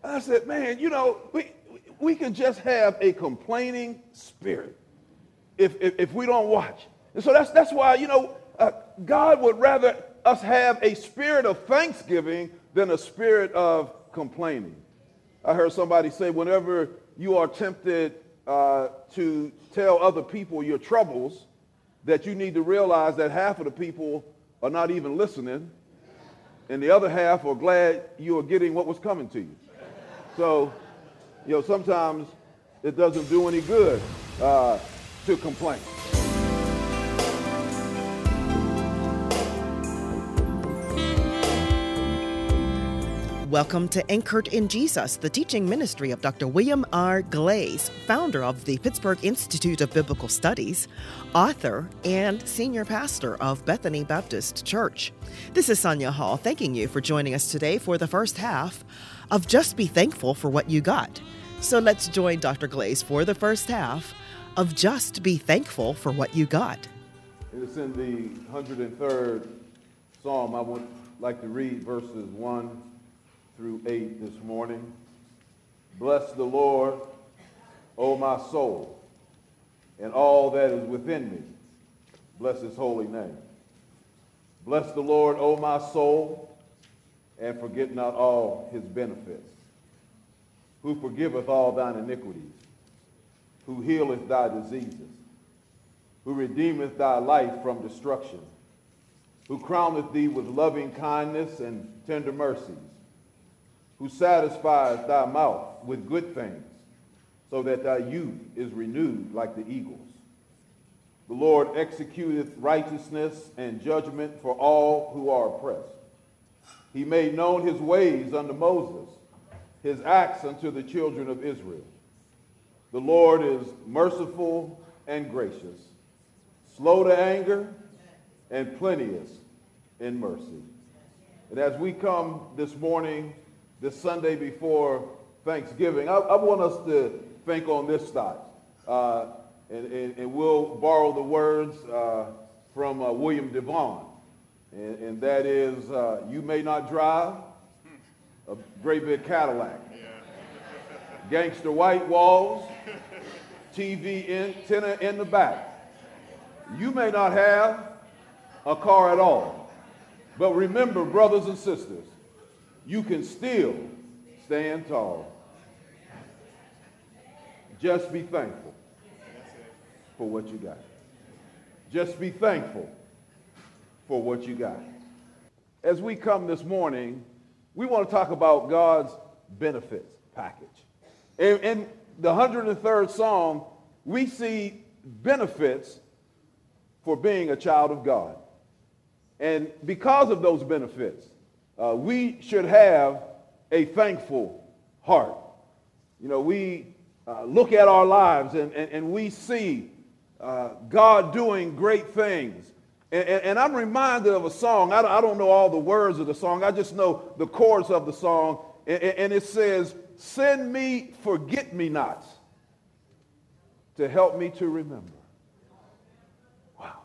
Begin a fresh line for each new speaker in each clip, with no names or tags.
I said, man, we can just have a complaining spirit if we don't watch. And so that's why, God would rather us have a spirit of thanksgiving than a spirit of complaining. I heard somebody say, whenever you are tempted to tell other people your troubles, that you need to realize that half of the people are not even listening, and the other half are glad you are getting what was coming to you. So, sometimes it doesn't do any good to complain.
Welcome to Anchored in Jesus, the teaching ministry of Dr. William R. Glaze, founder of the Pittsburgh Institute of Biblical Studies, author, and senior pastor of Bethany Baptist Church. This is Sonia Hall, thanking you for joining us today for the first half of Just Be Thankful for What You Got. So let's join Dr. Glaze for the first half of Just Be Thankful for What You Got.
It's in the 103rd Psalm. I would like to read verses 1 through 8 this morning. Bless the Lord, O my soul, and all that is within me. Bless his holy name. Bless the Lord, O my soul, and forget not all his benefits, who forgiveth all thine iniquities, who healeth thy diseases, who redeemeth thy life from destruction, who crowneth thee with loving kindness and tender mercies, who satisfieth thy mouth with good things, so that thy youth is renewed like the eagles. The Lord executeth righteousness and judgment for all who are oppressed. He made known his ways unto Moses, his acts unto the children of Israel. The Lord is merciful and gracious, slow to anger, and plenteous in mercy. And as we come this morning, this Sunday before Thanksgiving, I want us to think on this side. And we'll borrow the words from William Devon. And that is, you may not drive a great big Cadillac, gangster white walls, TV antenna in the back. You may not have a car at all. But remember, brothers and sisters, you can still stand tall. Just be thankful for what you got. Just be thankful for what you got. As we come this morning, we want to talk about God's benefits package. In the 103rd Psalm, we see benefits for being a child of God. And because of those benefits, we should have a thankful heart. We look at our lives and we see God doing great things. And I'm reminded of a song. I don't know all the words of the song. I just know the chorus of the song. And it says, send me forget-me-nots to help me to remember. Wow.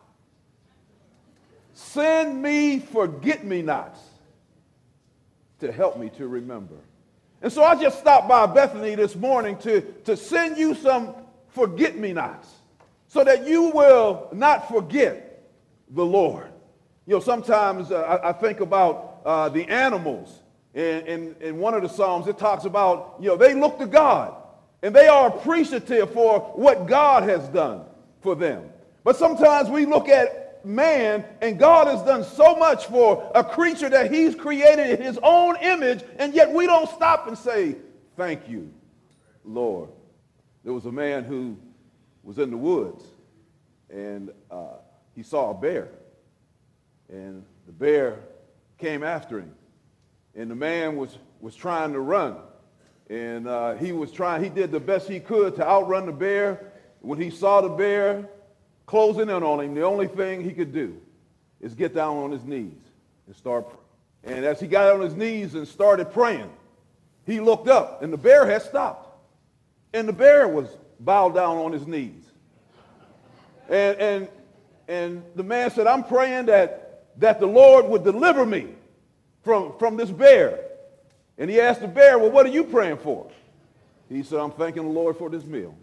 Send me forget-me-nots to help me to remember. And so I just stopped by Bethany this morning to send you some forget-me-nots so that you will not forget the Lord. Sometimes I think about the animals. In one of the Psalms, it talks about, they look to God and they are appreciative for what God has done for them. But sometimes we look at man, and God has done so much for a creature that he's created in his own image, and yet we don't stop and say, thank you, Lord. There was a man who was in the woods, and he saw a bear, and the bear came after him, and the man was trying to run, and he did the best he could to outrun the bear. When he saw the bear closing in on him, the only thing he could do is get down on his knees and start praying. And as he got on his knees and started praying, he looked up, and the bear had stopped. And the bear was bowed down on his knees. And the man said, I'm praying that the Lord would deliver me from this bear. And he asked the bear, well, what are you praying for? He said, I'm thanking the Lord for this meal.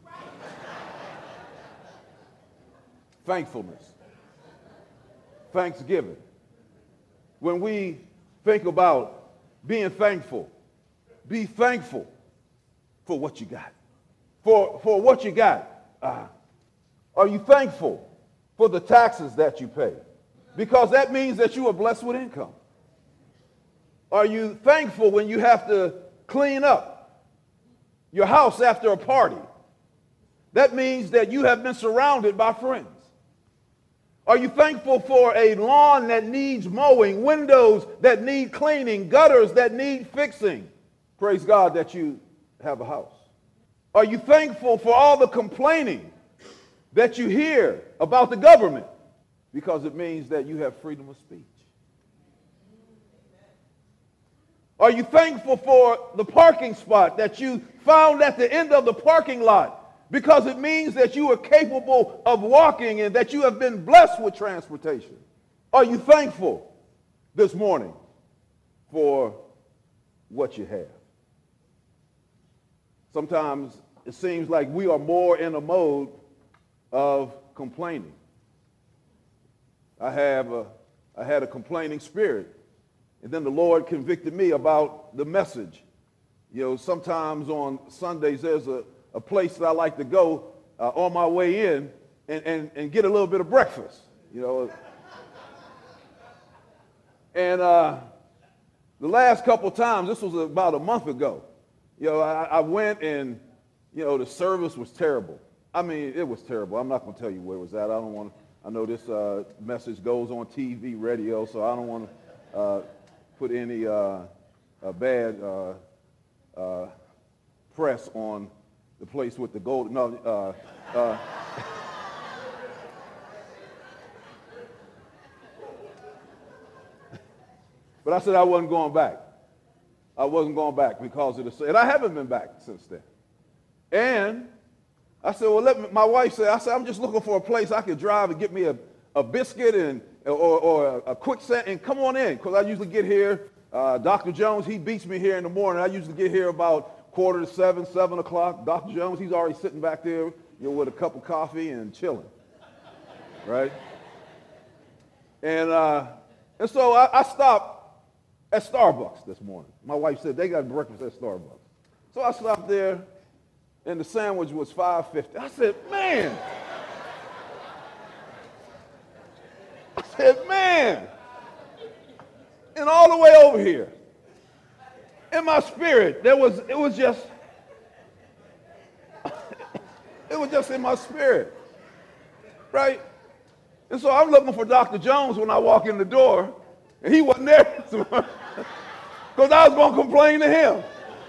Thankfulness. Thanksgiving. When we think about being thankful, be thankful for what you got. For what you got. Are you thankful for the taxes that you pay? Because that means that you are blessed with income. Are you thankful when you have to clean up your house after a party? That means that you have been surrounded by friends. Are you thankful for a lawn that needs mowing, windows that need cleaning, gutters that need fixing? Praise God that you have a house. Are you thankful for all the complaining that you hear about the government? Because it means that you have freedom of speech. Are you thankful for the parking spot that you found at the end of the parking lot? Because it means that you are capable of walking and that you have been blessed with transportation. Are you thankful this morning for what you have? Sometimes it seems like we are more in a mode of complaining. I had a complaining spirit, and then the Lord convicted me about the message. You know, sometimes on Sundays there's a place that I like to go on my way in and get a little bit of breakfast, you know. And the last couple times, this was about a month ago, you know, I went and, you know, the service was terrible. I mean, it was terrible. I'm not going to tell you where it was at. I know this message goes on TV, radio, so I don't want to put any bad press on the place with the gold. No, but I said I wasn't going back. I wasn't going back because of the, and I haven't been back since then. And I said, well, my wife said, I'm just looking for a place I could drive and get me a biscuit and or a quick set and come on in, because I usually get here. Dr. Jones, he beats me here in the morning. I usually get here about 6:45, 7 o'clock. Dr. Jones, he's already sitting back there, you know, with a cup of coffee and chilling, right? And so I stopped at Starbucks this morning. My wife said they got breakfast at Starbucks. So I stopped there, and the sandwich was $5.50. I said, man. And all the way over here, in my spirit, it was just in my spirit, right? And so I'm looking for Dr. Jones when I walk in the door, and he wasn't there, because I was going to complain to him.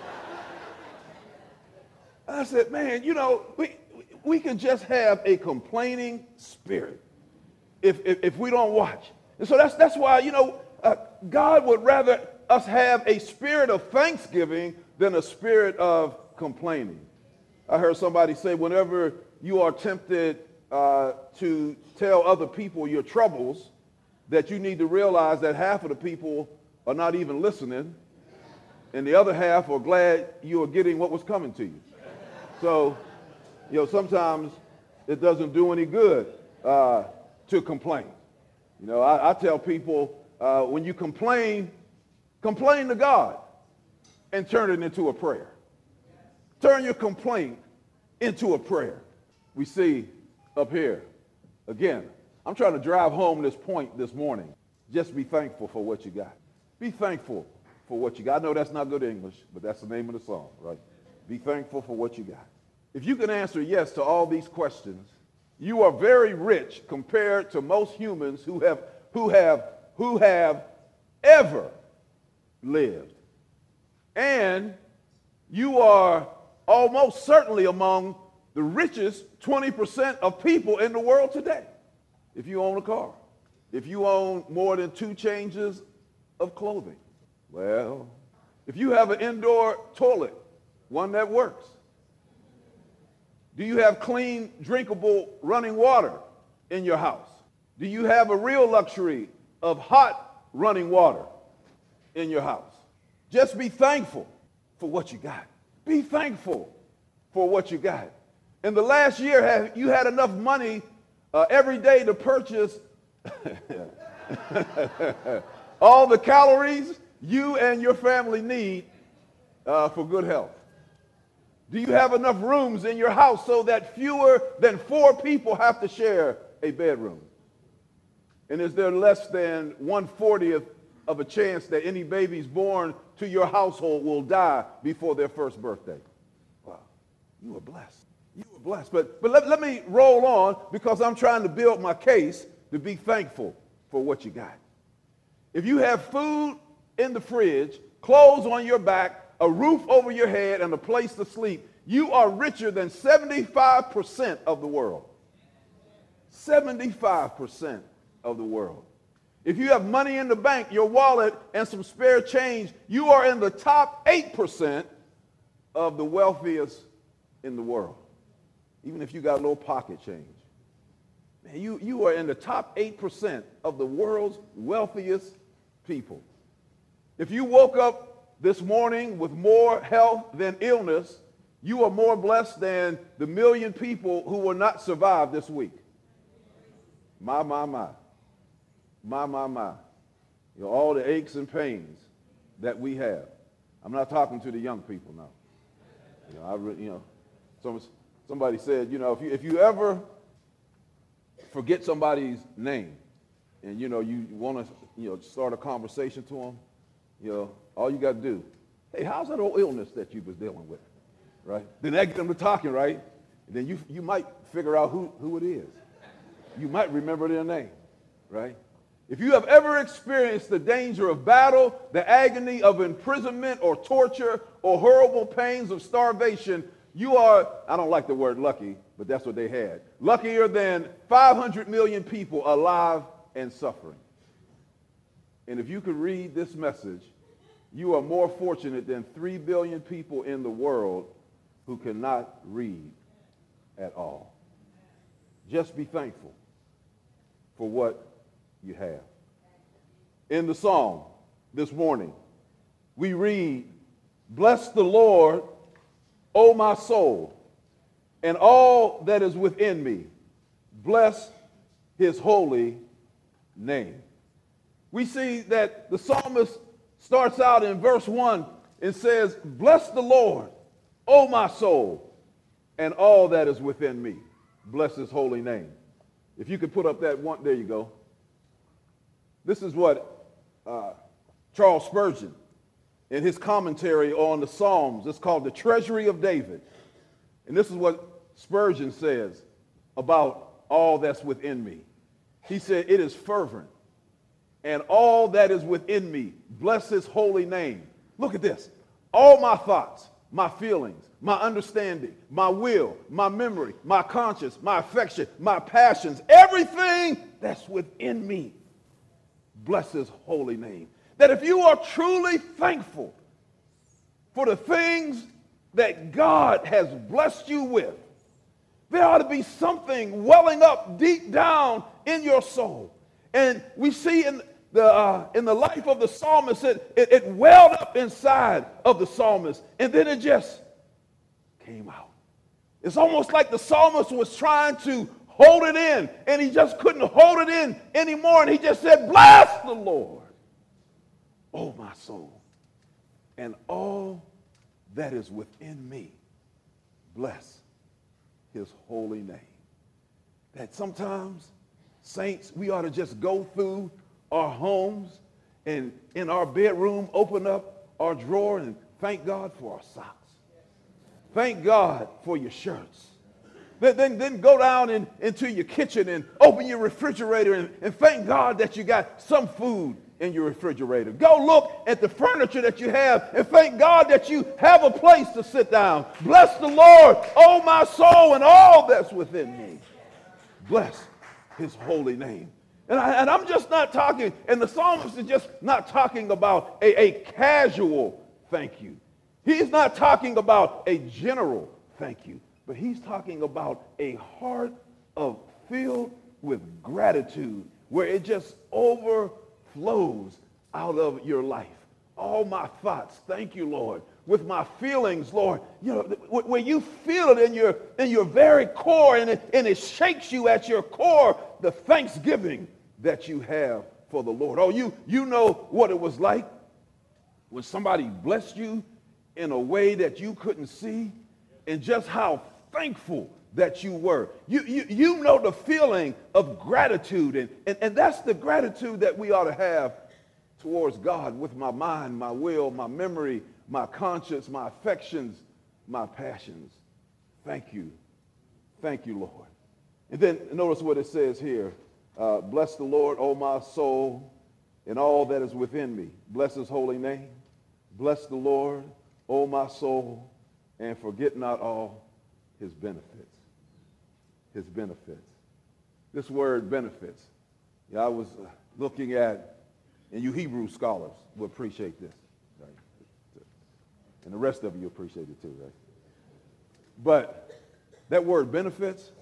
I said, man, you know, we can just have a complaining spirit if we don't watch. And so that's why, you know, God would rather us have a spirit of thanksgiving than a spirit of complaining. I heard somebody say, whenever you are tempted to tell other people your troubles, that you need to realize that half of the people are not even listening, and the other half are glad you are getting what was coming to you. So, you know, sometimes it doesn't do any good to complain. You know, I tell people, when you complain to God and turn it into a prayer. Turn your complaint into a prayer. We see up here, again, I'm trying to drive home this point this morning. Just be thankful for what you got. Be thankful for what you got. I know that's not good English, but that's the name of the song, right? Be thankful for what you got. If you can answer yes to all these questions, you are very rich compared to most humans who have ever lived. And you are almost certainly among the richest 20% of people in the world today. If you own a car, if you own more than 2 changes of clothing, well, if you have an indoor toilet, one that works, do you have clean, drinkable, running water in your house? Do you have a real luxury of hot running water in your house? Just be thankful for what you got. Be thankful for what you got. In the last year, have you had enough money every day to purchase all the calories you and your family need for good health? Do you have enough rooms in your house so that fewer than 4 people have to share a bedroom? And is there less than 1/40th of a chance that any babies born to your household will die before their first birthday? Wow, you are blessed. You are blessed. But let me roll on, because I'm trying to build my case to be thankful for what you got. If you have food in the fridge, clothes on your back, a roof over your head, and a place to sleep, you are richer than 75% of the world. 75% of the world. If you have money in the bank, your wallet, and some spare change, you are in the top 8% of the wealthiest in the world. Even if you got a little pocket change. Man, you are in the top 8% of the world's wealthiest people. If you woke up this morning with more health than illness, you are more blessed than the 1 million people who will not survive this week. My. You know, all the aches and pains that we have. I'm not talking to the young people now. Somebody said, if you ever forget somebody's name and, you want to, start a conversation to them, all you got to do, hey, how's that old illness that you was dealing with, right? Then that get them to talking, right? And then you might figure out who it is. You might remember their name, right? If you have ever experienced the danger of battle, the agony of imprisonment or torture, or horrible pains of starvation, you are, I don't like the word lucky, but that's what they had, luckier than 500 million people alive and suffering. And if you could read this message, you are more fortunate than 3 billion people in the world who cannot read at all. Just be thankful for what you have. In the psalm this morning, we read, "Bless the Lord, O my soul, and all that is within me. Bless his holy name." We see that the psalmist starts out in verse 1 and says, "Bless the Lord, O my soul, and all that is within me. Bless his holy name." If you could put up that one, there you go. This is what Charles Spurgeon, in his commentary on the Psalms, it's called The Treasury of David. And this is what Spurgeon says about all that's within me. He said, "It is fervent, and all that is within me, bless his holy name." Look at this. All my thoughts, my feelings, my understanding, my will, my memory, my conscience, my affection, my passions, everything that's within me, bless his holy name. That if you are truly thankful for the things that God has blessed you with, there ought to be something welling up deep down in your soul. And we see in the life of the psalmist, it welled up inside of the psalmist, and then it just came out. It's almost like the psalmist was trying to hold it in, and he just couldn't hold it in anymore, and he just said, "Bless the Lord, oh my soul, and all that is within me. Bless his holy name." That sometimes, saints, we ought to just go through our homes and in our bedroom, open up our drawer and thank God for our socks. Thank God for your shirts. Then go down into your kitchen and open your refrigerator and thank God that you got some food in your refrigerator. Go look at the furniture that you have and thank God that you have a place to sit down. Bless the Lord, oh my soul, and all that's within me. Bless his holy name. And I'm just not talking, and the psalmist is just not talking about a casual thank you. He's not talking about a general thank you, but he's talking about a heart filled with gratitude where it just overflows out of your life. all my thoughts. Thank you, Lord. With my feelings, Lord. You know, where you feel it in your very core, and it shakes you at your core, the thanksgiving that you have for the Lord. Oh, you know what it was like when somebody blessed you in a way that you couldn't see, and just how thankful that you were. You know the feeling of gratitude, and that's the gratitude that we ought to have towards God with my mind, my will, my memory, my conscience, my affections, my passions. Thank you. Thank you, Lord. And then notice what it says here. Bless the Lord, O my soul, and all that is within me. Bless his holy name. Bless the Lord, O my soul, and forget not all his benefits. His benefits. This word benefits. I was looking at, and you Hebrew scholars will appreciate this, right? And the rest of you appreciate it too, right? But that word benefits,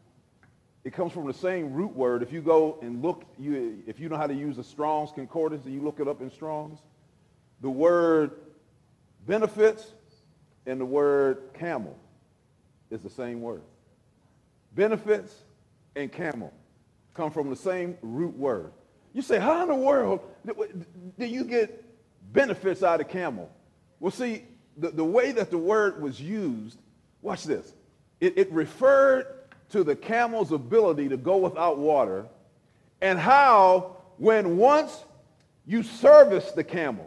it comes from the same root word. If you go and look, if you know how to use the Strong's Concordance, and you look it up in Strong's, the word benefits and the word camel is the same word. Benefits and camel come from the same root word. You say, how in the world do you get benefits out of camel? Well, see, the way that the word was used, watch this. It referred to the camel's ability to go without water, and how when once you serviced the camel,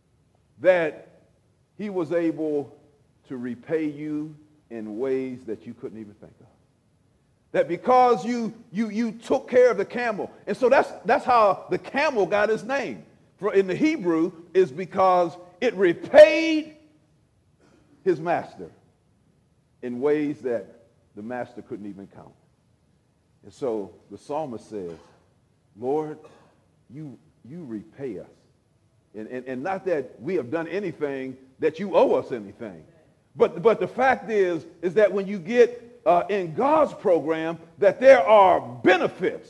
that he was able to repay you in ways that you couldn't even think of. That because you took care of the camel. And so that's how the camel got his name. In the Hebrew, is because it repaid his master in ways that the master couldn't even count. And so the psalmist says, Lord, you repay us. And not that we have done anything that you owe us anything. But the fact is that when you get in God's program, that there are benefits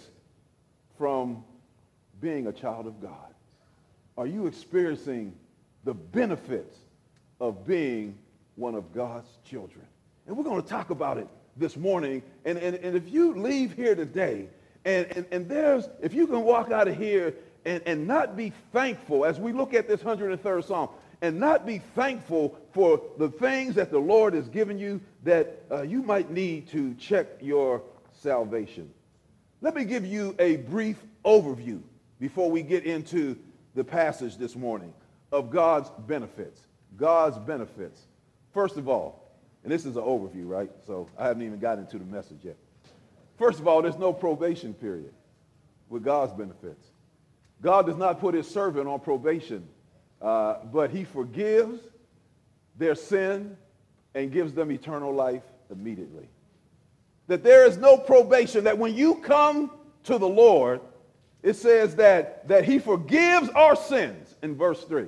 from being a child of God. Are you experiencing the benefits of being one of God's children? And we're going to talk about it this morning. And if you leave here today, and if you can walk out of here and not be thankful, as we look at this 103rd Psalm, and not be thankful for the things that the Lord has given you, that you might need to check your salvation. Let me give you a brief overview before we get into the passage this morning of God's benefits. God's benefits. First of all, and this is an overview, right? So I haven't even gotten into the message yet. First of all, there's no probation period with God's benefits. God does not put his servant on probation, but he forgives their sin and gives them eternal life immediately. That there is no probation, that when you come to the Lord, it says that he forgives our sins in verse 3.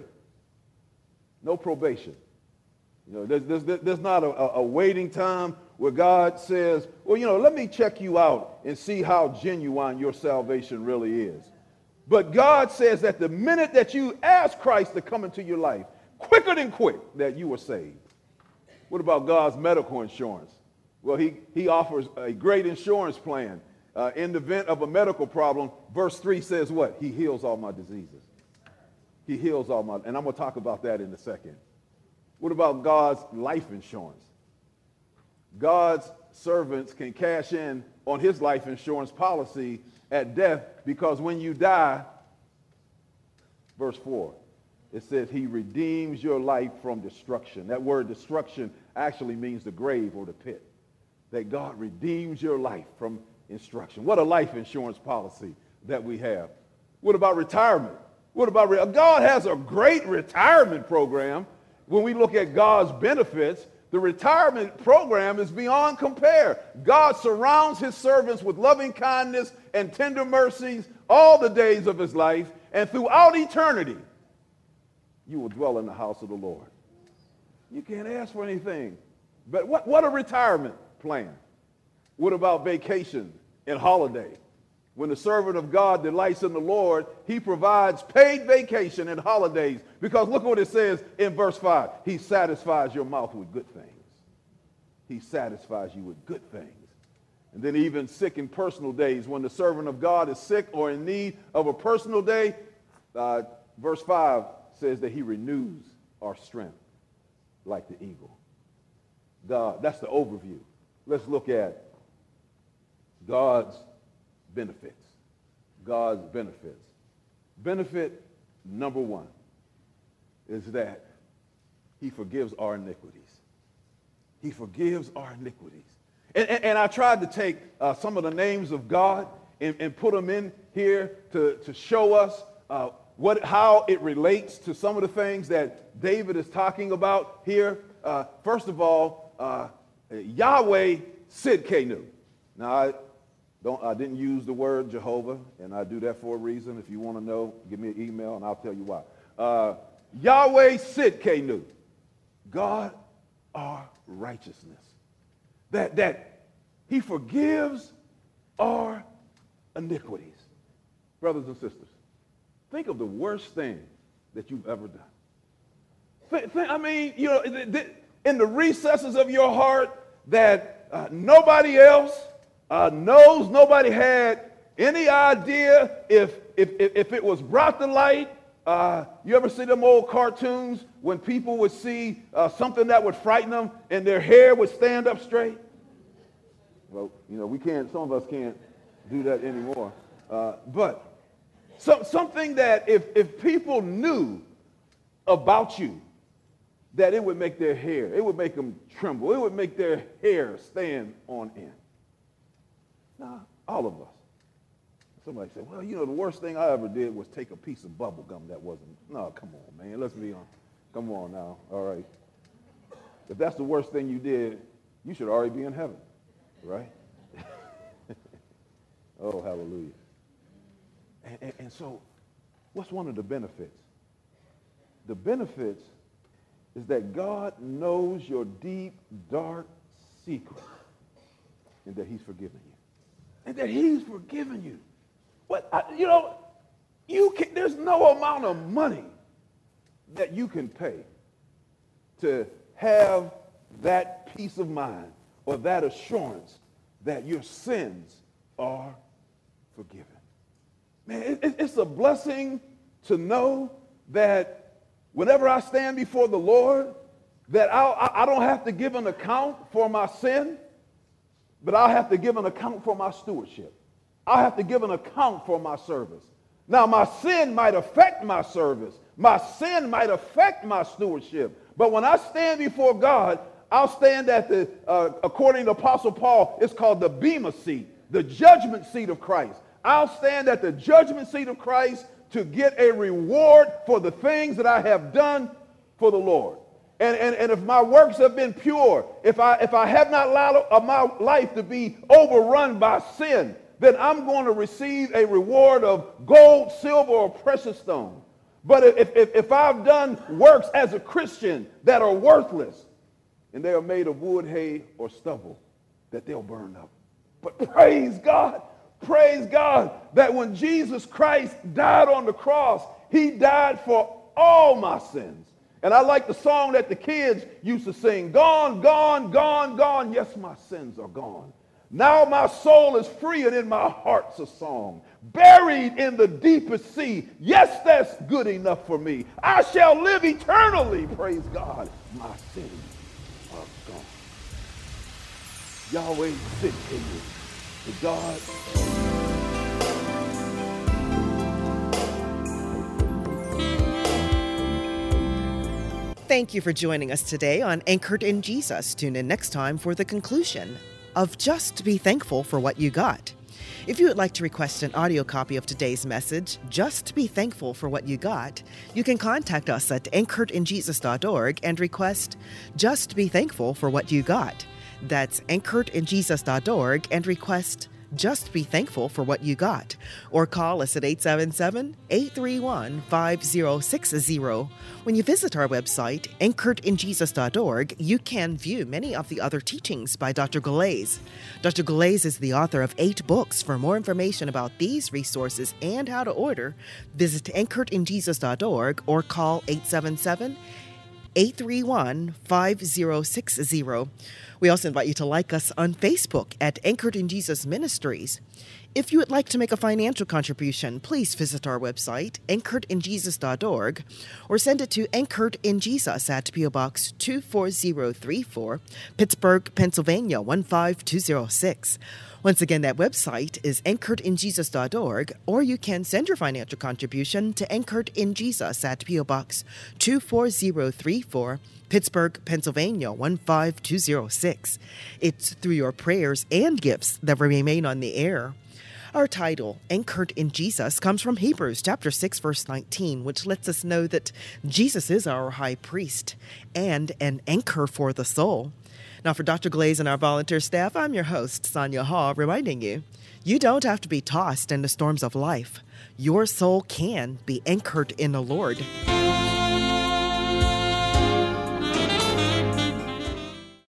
No probation. You know, there's not a waiting time where God says, well, you know, let me check you out and see how genuine your salvation really is. But God says that the minute that you ask Christ to come into your life, quicker than quick, that you are saved. What about God's medical insurance? Well, he offers a great insurance plan. In the event of a medical problem, verse 3 says what? He heals all my diseases. He heals all my, and I'm going to talk about that in a second. What about God's life insurance? God's servants can cash in on his life insurance policy at death, because when you die, verse 4, it says he redeems your life from destruction. That word destruction actually means the grave or the pit. That God redeems your life from destruction. What a life insurance policy that we have. What about retirement? What about God has a great retirement program. When we look at God's benefits, the retirement program is beyond compare. God surrounds his servants with loving kindness and tender mercies all the days of his life, and throughout eternity, you will dwell in the house of the Lord. You can't ask for anything. But what a retirement plan. What about vacation and holiday? When the servant of God delights in the Lord, he provides paid vacation and holidays. Because look what it says in verse 5. He satisfies your mouth with good things. He satisfies you with good things. And then even sick and personal days, when the servant of God is sick or in need of a personal day, verse 5 says that he renews our strength like the eagle. God, that's the overview. Let's look at God's benefits. God's benefits. Benefit number one is that he forgives our iniquities. He forgives our iniquities. And I tried to take some of the names of God and put them in here to show us how it relates to some of the things that David is talking about here. First of all, Yahweh Sidkenu. Now, I didn't use the word Jehovah, and I do that for a reason. If you want to know, give me an email, and I'll tell you why. Yahweh Sidkenu. God, our righteousness. That he forgives our iniquities. Brothers and sisters, think of the worst thing that you've ever done. I mean, you know, in the recesses of your heart that nobody else knows, nobody had any idea if it was brought to light. You ever see them old cartoons when people would see something that would frighten them and their hair would stand up straight? Well, you know, some of us can't do that anymore. But something that if people knew about you, that it would make their hair, it would make them tremble, it would make their hair stand on end. Now, all of us. Somebody said, well, you know, the worst thing I ever did was take a piece of bubble gum that wasn't. No, come on, man. Let's be honest. Come on now. All right. If that's the worst thing you did, you should already be in heaven, right? Oh, hallelujah. And so what's one of the benefits? The benefits is that God knows your deep, dark secret and that he's forgiven you. And that he's forgiven you. There's no amount of money that you can pay to have that peace of mind or that assurance that your sins are forgiven. Man, it's a blessing to know that whenever I stand before the Lord, that I don't have to give an account for my sin, but I'll have to give an account for my stewardship. I'll have to give an account for my service. Now, my sin might affect my service. My sin might affect my stewardship. But when I stand before God, I'll stand at the, according to Apostle Paul, it's called the Bema seat, the judgment seat of Christ. I'll stand at the judgment seat of Christ to get a reward for the things that I have done for the Lord. And if my works have been pure, if I have not allowed my life to be overrun by sin, then I'm going to receive a reward of gold, silver, or precious stone. But if I've done works as a Christian that are worthless, and they are made of wood, hay, or stubble, that they'll burn up. But praise God that when Jesus Christ died on the cross, he died for all my sins. And I like the song that the kids used to sing, gone, gone, gone, gone. Yes, my sins are gone. Now my soul is free and in my heart's a song. Buried in the deepest sea. Yes, that's good enough for me. I shall live eternally. Praise God. My sins are gone. Yahweh sit in you. To God.
Thank you for joining us today on Anchored in Jesus. Tune in next time for the conclusion of Just Be Thankful for What You Got. If you would like to request an audio copy of today's message, Just Be Thankful for What You Got, you can contact us at anchoredinjesus.org and request Just Be Thankful for What You Got. That's anchoredinjesus.org and request Just be thankful for what you got. Or call us at 877-831-5060. When you visit our website, anchoredinjesus.org, you can view many of the other teachings by Dr. Galais. Dr. Galais is the author of 8 books. For more information about these resources and how to order, visit anchoredinjesus.org or call 877-831-5060. We also invite you to like us on Facebook at Anchored in Jesus Ministries. If you would like to make a financial contribution, please visit our website, anchoredinjesus.org, or send it to Anchored in Jesus at P.O. Box 24034, Pittsburgh, Pennsylvania 15206. Once again, that website is anchoredinjesus.org, or you can send your financial contribution to Anchored in Jesus at P.O. Box 24034, Pittsburgh, Pennsylvania 15206. It's through your prayers and gifts that we remain on the air. Our title, Anchored in Jesus, comes from Hebrews chapter 6, verse 19, which lets us know that Jesus is our high priest and an anchor for the soul. Now, for Dr. Galais and our volunteer staff, I'm your host, Sonia Hall, reminding you, you don't have to be tossed in the storms of life. Your soul can be anchored in the Lord.